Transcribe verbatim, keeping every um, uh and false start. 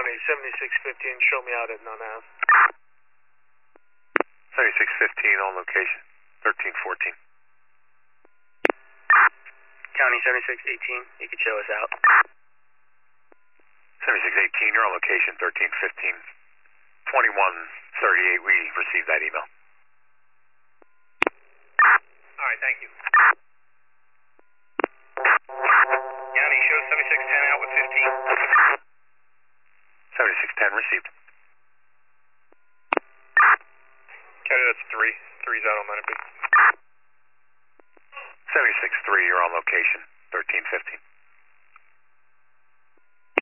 County, seventy-six fifteen, show me out at Nunn Ave. seventy-six fifteen on location, thirteen fourteen. County seventy-six eighteen, you can show us out. seventy-six eighteen, you're on location, thirteen fifteen. twenty-one thirty-eight, we received that email. Alright, thank you. County, show seventy-six ten out with fifteen. seventy-six ten received. County, that's three. Three's out on Leonard B. seventy-six three, you're on location, thirteen fifteen.